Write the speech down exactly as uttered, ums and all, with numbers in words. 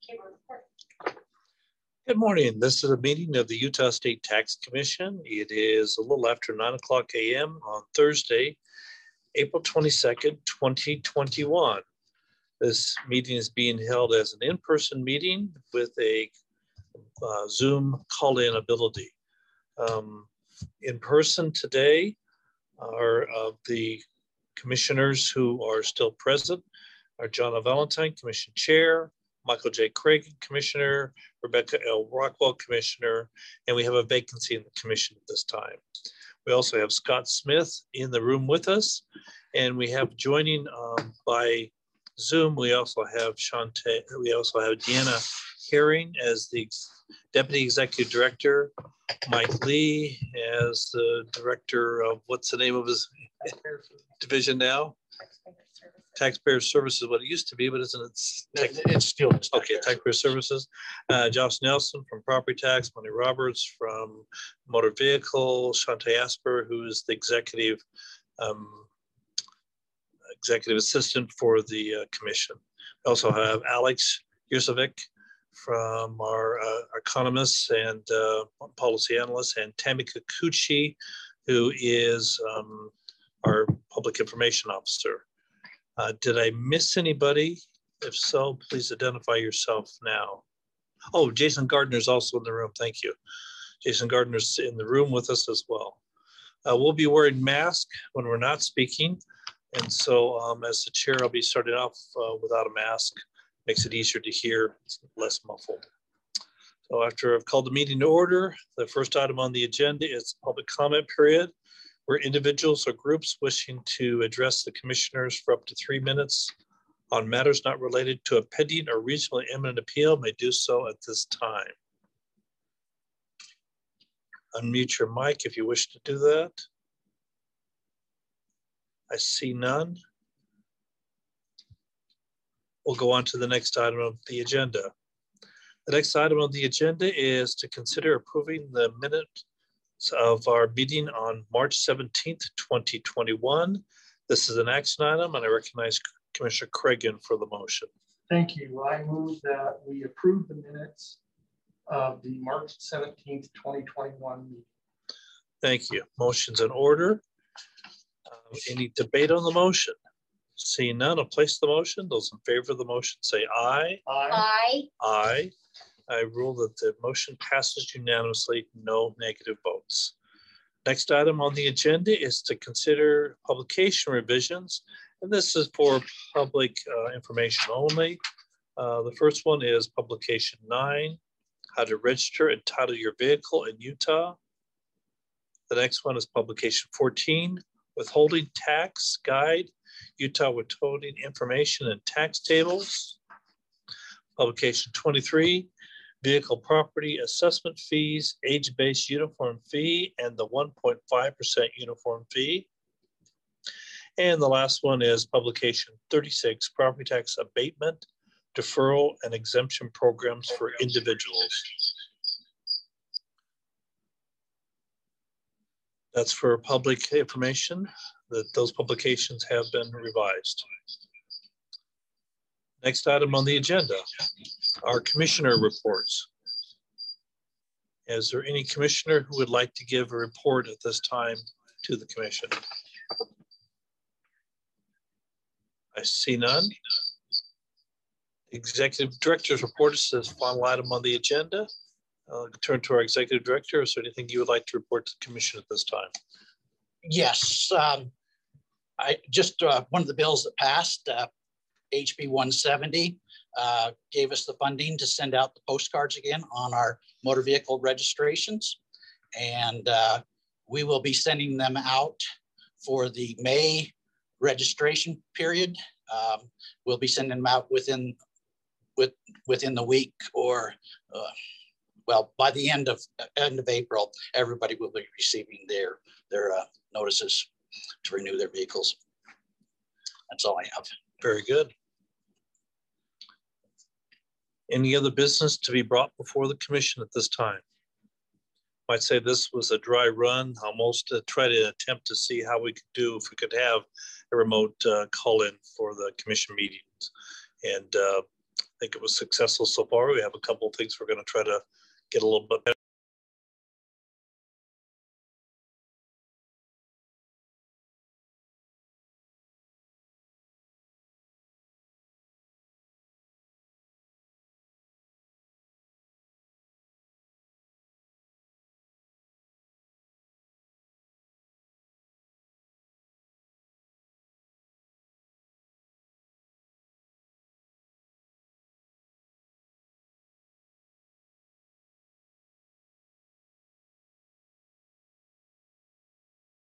Good morning. This is a meeting of the Utah State Tax Commission. It is a little after nine o'clock a m on Thursday, April twenty-second, twenty twenty-one. This meeting is being held as an in-person meeting with a uh, Zoom call-in ability. Um, in person today are of uh, the commissioners who are still present are Jonna Valentine, Commission Chair, Michael J. Craig, Commissioner, Rebecca L. Rockwell, Commissioner, and we have a vacancy in the commission at this time. We also have Scott Smith in the room with us, and we have joining um, by Zoom, we also have Shante, we also have Deanna Herring as the Deputy Executive Director, Mike Lee as the Director of, what's the name of his division now? Taxpayer Services, what it used to be, but isn't it? It's still okay. Taxpayer Services. Uh, Josh Nelson from Property Tax, Monty Roberts from Motor Vehicle, Shante Asper, who is the executive um, executive assistant for the uh, commission. We also have Alex Yursovic from our uh, economists and uh, policy analysts, and Tammy Kikuchi, who is um, our public information officer. Uh, did I miss anybody? If so, please identify yourself now. Oh, Jason Gardner is also in the room. Thank you. Jason Gardner's in the room with us as well. Uh, we'll be wearing masks when we're not speaking. And so um, as the chair, I'll be starting off uh, without a mask. Makes it easier to hear, it's less muffled. So after I've called the meeting to order, the first item on the agenda is the public comment period, where individuals or groups wishing to address the commissioners for up to three minutes on matters not related to a pending or regionally imminent appeal may do so at this time. Unmute your mic if you wish to do that. I see none. We'll go on to the next item of the agenda. The next item on the agenda is to consider approving the minute of our meeting on March seventeenth, twenty twenty-one. This is an action item, and I recognize Commissioner Cragen for the motion. Thank you. I move that we approve the minutes of the March seventeenth, twenty twenty-one meeting. Thank you. Motion's in order. Uh, any debate on the motion? Seeing none, I'll place the motion. Those in favor of the motion say aye. Aye. Aye. Aye. I rule that the motion passes unanimously, no negative votes. Next item on the agenda is to consider publication revisions, and this is for public uh, information only. Uh, the first one is publication nine, how to register and title your vehicle in Utah. The next one is publication fourteen, withholding tax guide, Utah withholding information and tax tables. Publication twenty-three, vehicle property assessment fees, age-based uniform fee, and the one point five percent uniform fee. And the last one is publication thirty-six, property tax abatement, deferral, and exemption programs for individuals. That's for public information, that those publications have been revised. Next item on the agenda, our commissioner reports. Is there any commissioner who would like to give a report at this time to the commission? I see none. Executive Director's report is the final item on the agenda. I'll turn to our Executive Director. Is there anything you would like to report to the commission at this time? Yes, um, I just uh, one of the bills that passed, uh, H B one seventy, uh, gave us the funding to send out the postcards again on our motor vehicle registrations. And uh, we will be sending them out for the May registration period. Um, we'll be sending them out within, with, within the week or, uh, well, by the end of, end of April, everybody will be receiving their, their uh, notices to renew their vehicles. That's all I have. Very good. Any other business to be brought before the commission at this time? Might say this was a dry run, almost to try to attempt to see how we could do if we could have a remote uh, call-in for the commission meetings. And uh, I think it was successful so far. We have a couple of things we're going to try to get a little bit better.